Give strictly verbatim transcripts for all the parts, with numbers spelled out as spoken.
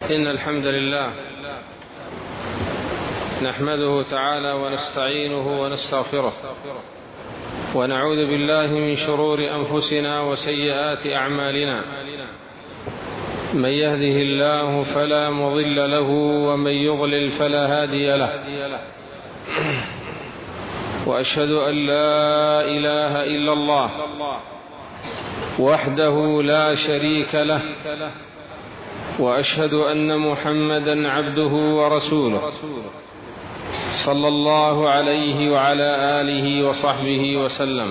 إن الحمد لله نحمده تعالى ونستعينه ونستغفره ونعوذ بالله من شرور أنفسنا وسيئات أعمالنا. من يهده الله فلا مضل له ومن يضلل فلا هادي له، وأشهد أن لا إله إلا الله وحده لا شريك له، وأشهد أن محمدا عبده ورسوله صلى الله عليه وعلى آله وصحبه وسلم.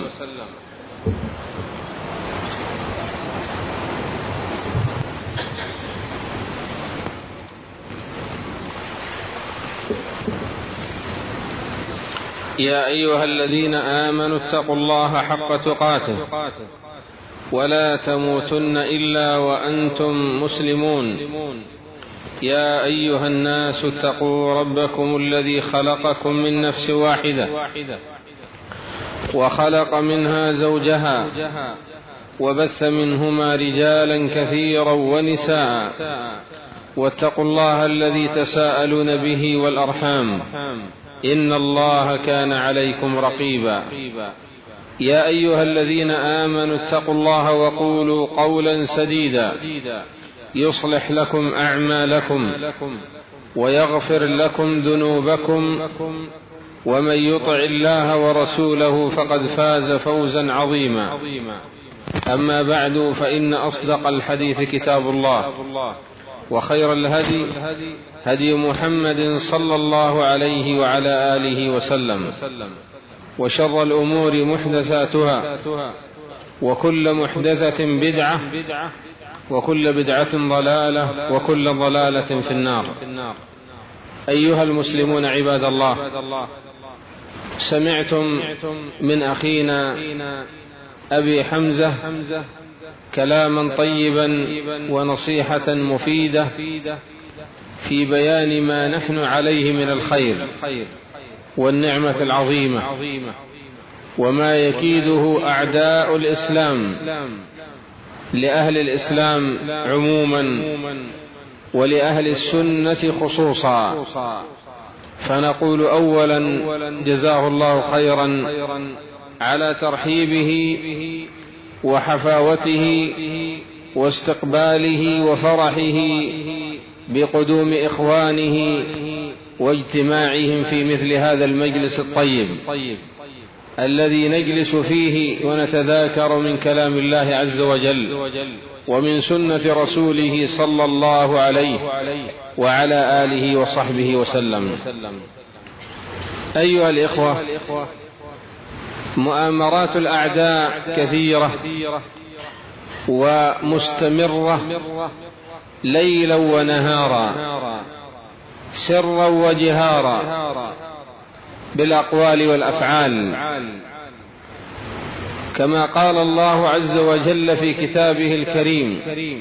يا أيها الذين آمنوا اتقوا الله حق تقاته ولا تموتن إلا وأنتم مسلمون. يا أيها الناس اتقوا ربكم الذي خلقكم من نفس واحدة وخلق منها زوجها وبث منهما رجالا كثيرا ونساء، واتقوا الله الذي تساءلون به والأرحام إن الله كان عليكم رقيبا. يا أيها الذين آمنوا اتقوا الله وقولوا قولا سديدا يصلح لكم أعمالكم ويغفر لكم ذنوبكم، ومن يطع الله ورسوله فقد فاز فوزا عظيما. أما بعد، فإن أصدق الحديث كتاب الله، وخير الهدي هدي محمد صلى الله عليه وعلى آله وسلم، وشر الأمور محدثاتها، وكل محدثة بدعة، وكل بدعة ضلالة، وكل ضلالة في النار. أيها المسلمون عباد الله، سمعتم من أخينا أبي حمزة كلاما طيبا ونصيحة مفيدة في بيان ما نحن عليه من الخير والنعمة العظيمة، وما يكيده أعداء الإسلام لأهل الإسلام عموما ولأهل السنة خصوصا. فنقول أولا جزاه الله خيرا على ترحيبه وحفاوته واستقباله وفرحه بقدوم إخوانه واجتماعهم في مثل هذا المجلس الطيب الذي نجلس فيه ونتذاكر من كلام الله عز وجل ومن سنة رسوله صلى الله عليه وعلى آله وصحبه وسلم. أيها الإخوة، مؤامرات الأعداء كثيرة ومستمرة ليلا ونهارا، سرا وجهارا، بالأقوال والأفعال، كما قال الله عز وجل في كتابه الكريم: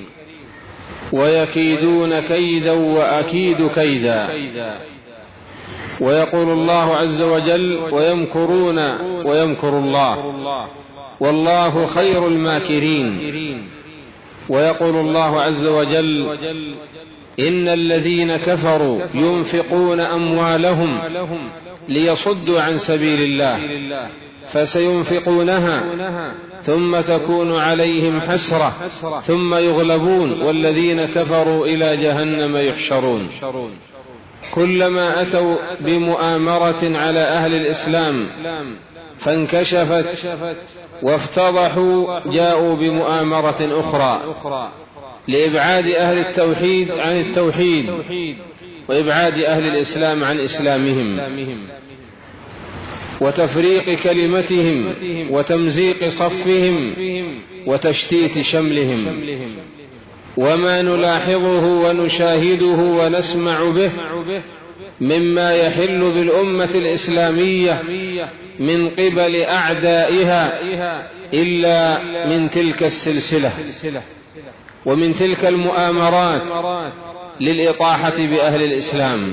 ويكيدون كيدا وأكيد كيدا. ويقول الله عز وجل: ويمكرون ويمكر الله والله خير الماكرين. ويقول الله عز وجل: إن الذين كفروا ينفقون أموالهم ليصدوا عن سبيل الله فسينفقونها ثم تكون عليهم حسرة ثم يغلبون والذين كفروا إلى جهنم يحشرون. كلما أتوا بمؤامرة على أهل الإسلام فانكشفت وافتضحوا جاءوا بمؤامرة أخرى لإبعاد أهل التوحيد عن التوحيد وإبعاد أهل الإسلام عن إسلامهم وتفريق كلمتهم وتمزيق صفهم وتشتيت شملهم. وما نلاحظه ونشاهده ونسمع به مما يحل بالأمة الإسلامية من قبل أعدائها إلا من تلك السلسلة ومن تلك المؤامرات للإطاحة بأهل الإسلام.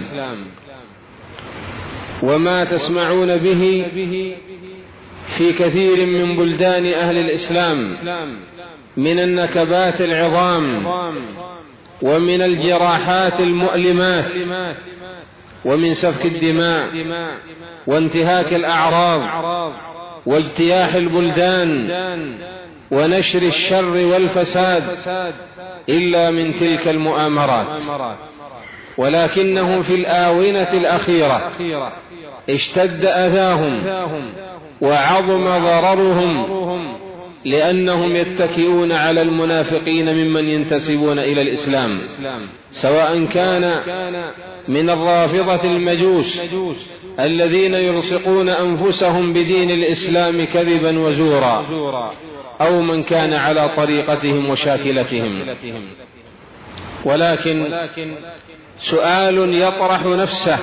وما تسمعون به في كثير من بلدان أهل الإسلام من النكبات العظام ومن الجراحات المؤلمات، ومن سفك الدماء وانتهاك الأعراض واجتياح البلدان ونشر الشر والفساد إلا من تلك المؤامرات. ولكنه في الآونة الأخيرة اشتد أذاهم وعظم ضررهم، لأنهم يتكئون على المنافقين ممن ينتسبون إلى الإسلام، سواء كان من الرافضة المجوس الذين يلصقون أنفسهم بدين الإسلام كذبا وزورا، أو من كان على طريقتهم وشاكلتهم. ولكن سؤال يطرح نفسه: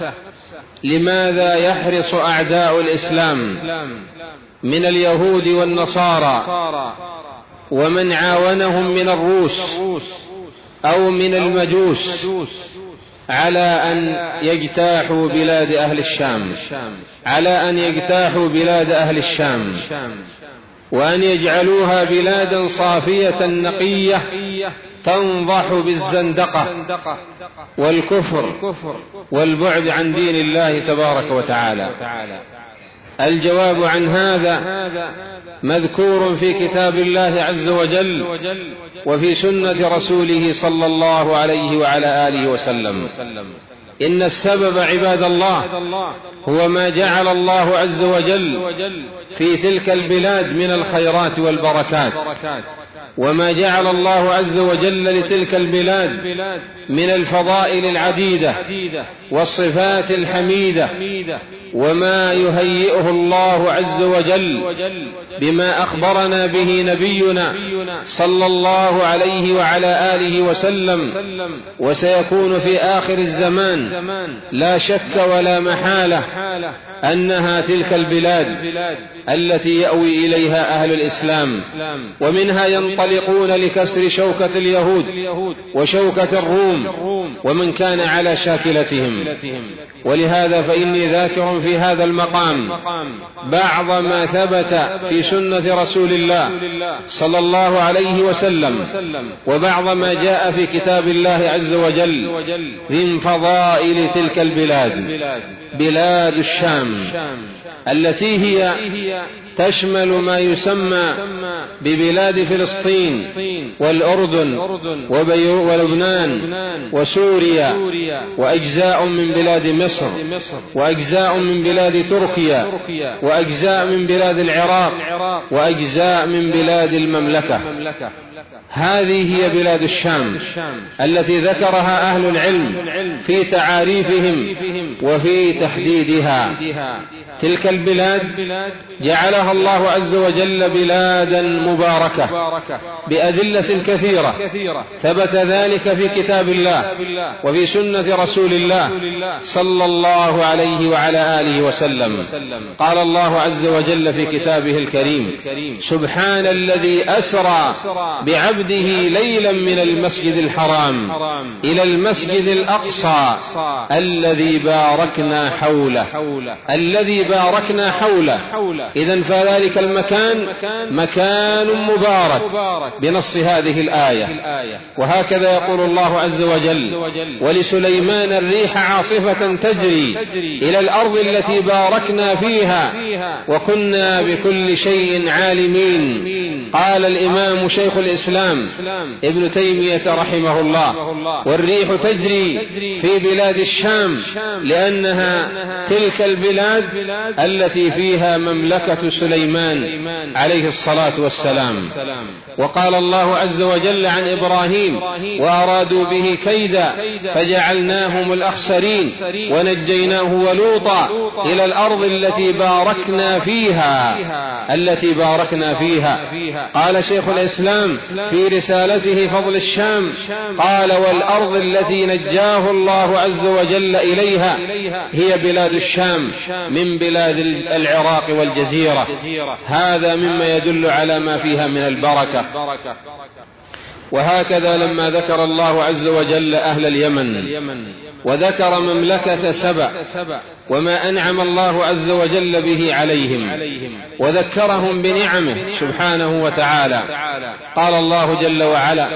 لماذا يحرص أعداء الإسلام من اليهود والنصارى ومن عاونهم من الروس أو من المجوس على أن يجتاحوا بلاد أهل الشام، على أن يجتاحوا بلاد أهل الشام وأن يجعلوها بلادا صافية نقية تنضح بالزندقة والكفر والبعد عن دين الله تبارك وتعالى؟ الجواب عن هذا مذكور في كتاب الله عز وجل وفي سنة رسوله صلى الله عليه وعلى آله وسلم. إن السبب عباد الله هو ما جعل الله عز وجل في تلك البلاد من الخيرات والبركات، وما جعل الله عز وجل لتلك البلاد من الفضائل العديدة والصفات الحميدة، وما يهيئه الله عز وجل بما أخبرنا به نبينا صلى الله عليه وعلى آله وسلم، وسيكون في آخر الزمان لا شك ولا محالة أنها تلك البلاد التي يأوي إليها أهل الإسلام، ومنها ينطلقون لكسر شوكة اليهود وشوكة الروم ومن كان على شاكلتهم. ولهذا فإني ذاكر في هذا المقام بعض ما ثبت في سنة رسول الله صلى الله عليه وسلم، وبعض ما جاء في كتاب الله عز وجل من فضائل تلك البلاد. بلاد الشام التي هي تشمل ما يسمى ببلاد فلسطين والأردن ولبنان وسوريا، وأجزاء من بلاد مصر، وأجزاء من بلاد تركيا، وأجزاء من بلاد العراق، وأجزاء من بلاد المملكة. هذه هي بلاد الشام التي ذكرها أهل العلم في تعاريفهم وفي تحديدها. تلك البلاد جعلها الله عز وجل بلادا مباركة بأدلة كثيرة ثبت ذلك في كتاب الله وفي سنة رسول الله صلى الله عليه وعلى آله وسلم. قال الله عز وجل في كتابه الكريم: سبحان الذي أسرى بعبده ليلا من المسجد الحرام إلى المسجد الأقصى الذي باركنا حوله. الذي باركنا حوله، إذن فذلك المكان مكان مبارك بنص هذه الآية. وهكذا يقول الله عز وجل: ولسليمان الريح عاصفة تجري إلى الأرض التي باركنا فيها وكنا بكل شيء عالمين. قال الإمام شيخ الإسلام ابن تيمية رحمه الله: والريح تجري في بلاد الشام لأنها تلك البلاد التي فيها مملكة سليمان عليه الصلاة والسلام. وقال الله عز وجل عن إبراهيم: وأرادوا به كيدا فجعلناهم الأخسرين ونجيناه ولوطا إلى الأرض التي باركنا فيها التي باركنا فيها. قال شيخ الإسلام في رسالته فضل الشام: قال: والأرض التي نجاه الله عز وجل إليها هي بلاد الشام من بلاد العراق والجزيرة. هذا مما يدل على ما فيها من البركة. وهكذا لما ذكر الله عز وجل أهل اليمن وذكر مملكة سبأ وما أنعم الله عز وجل به عليهم وذكرهم بنعمه سبحانه وتعالى، قال الله جل وعلا: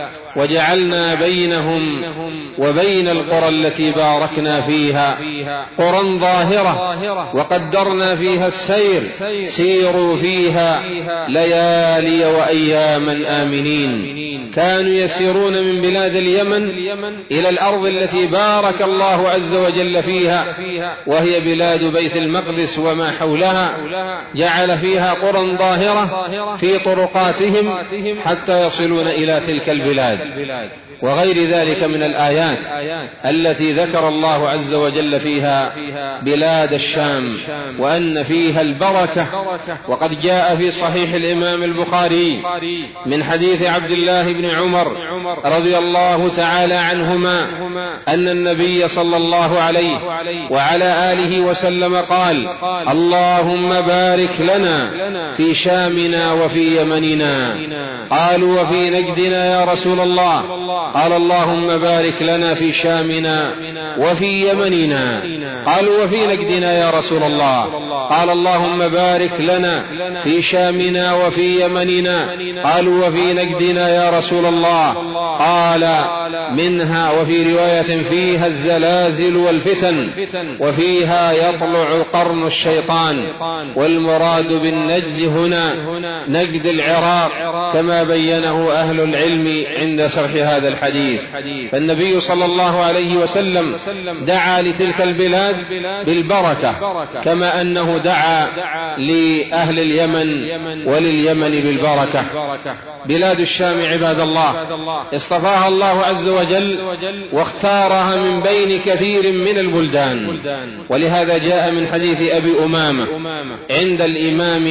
وجعلنا بينهم وبين القرى التي باركنا فيها قرى ظاهرة وقدرنا فيها السير سيروا فيها ليالي وأياما آمنين. كانوا يسيرون من بلاد اليمن إلى الأرض التي بارك الله عز وجل فيها، وهي بلاد بيت المقدس وما حولها، جعل فيها قرى ظاهرة في طرقاتهم حتى يصلون إلى تلك البلاد، وغير ذلك من الآيات التي ذكر الله عز وجل فيها بلاد الشام وأن فيها البركة. وقد جاء في صحيح الإمام البخاري من حديث عبد الله بن عمر رضي الله تعالى عنهما أن النبي صلى الله عليه وعلى آله وسلم قال: اللهم بارك لنا في شامنا وفي يمننا. قالوا: وفي نجدنا يا رسول الله؟ قال: اللهم بارك لنا في شامنا وفي يمننا. قالوا: وفي نجدنا يا رسول الله؟ قال: اللهم بارك لنا في شامنا وفي يمننا. قالوا: وفي نجدنا يا رسول الله؟ قال: منها وفي رواية فيها الزلازل والفتن وفيها يطلع قرن الشيطان. والمراد بالنجد هنا نجد العراق كما بينه أهل العلم عند شرح هذا الحديث. فالنبي صلى الله عليه وسلم دعا لتلك البلاد بالبركة كما أنه دعا لأهل اليمن ولليمن بالبركة. بلاد الشام عباد الله اصطفاها الله عز وجل واختارها من بين كثير من البلدان، ولهذا جاء من حديث أبي أمامة عند الإمام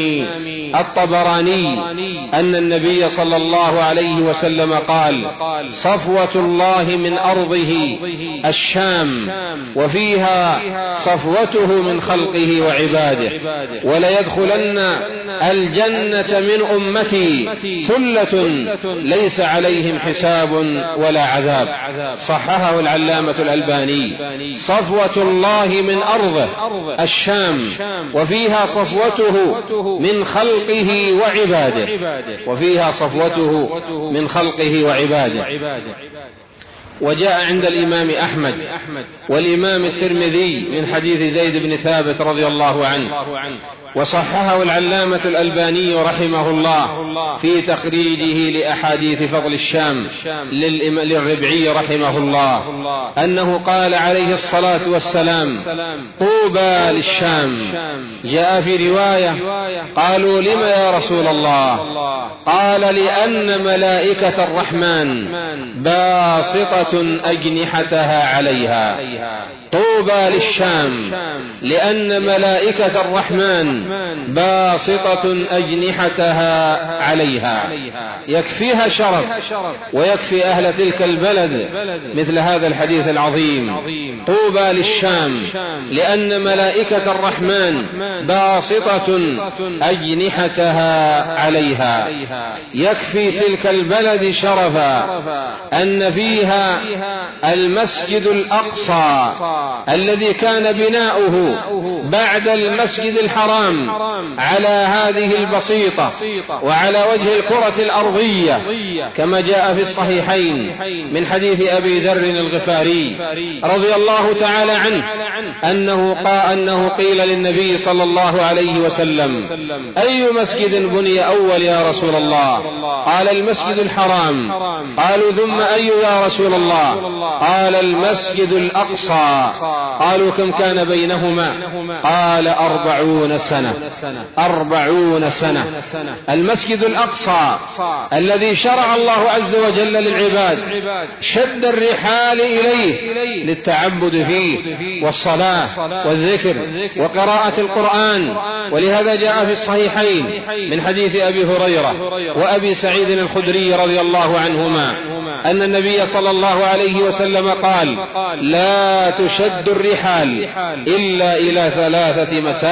الطبراني أن النبي صلى الله عليه وسلم قال: صفوة الله من أرضه الشام وفيها صفوته من خلقه وعباده، وليدخلن الجنة من أمتي ثلة ليس عليهم حساب ولا عذاب. صححه العلامة الألباني. صفوة الله من أرضه الشام وفيها صفوته من خلقه وعباده، وفيها صفوته من خلقه وعباده. وجاء عند الإمام أحمد والإمام الترمذي من حديث زيد بن ثابت رضي الله عنه، وصححه العلامة الألباني رحمه الله في تخريجه لأحاديث فضل الشام للربعي رحمه الله أنه قال عليه الصلاة والسلام: طوبى للشام. جاء في رواية: قالوا: لم يا رسول الله؟ قال: لأن ملائكة الرحمن باسطة أجنحتها عليها. طوبى للشام لأن ملائكة الرحمن باسطة أجنحتها عليها. يكفيها شرف ويكفي أهل تلك البلد مثل هذا الحديث العظيم: طوبى للشام لأن ملائكة الرحمن باسطة أجنحتها عليها. يكفي تلك البلد شرفا أن فيها المسجد الأقصى الذي كان بناؤه بعد المسجد الحرام على هذه البسيطة وعلى وجه الكرة الأرضية، كما جاء في الصحيحين من حديث أبي ذر الغفاري رضي الله تعالى عنه أنه قال أنه قيل للنبي صلى الله عليه وسلم: أي مسجد بني أول يا رسول الله؟ قال: المسجد الحرام. قالوا: ثم أي يا رسول الله؟ قال: المسجد الأقصى. قالوا: كم كان بينهما؟ قال: أربعون سنة. أربعون سنة. المسجد الأقصى الذي شرع الله عز وجل للعباد شد الرحال إليه للتعبد فيه والصلاة والذكر وقراءة القرآن. ولهذا جاء في الصحيحين من حديث أبي هريرة وأبي سعيد الخدري رضي الله عنهما أن النبي صلى الله عليه وسلم قال: لا تشد الرحال إلا إلى ثلاثة مساجد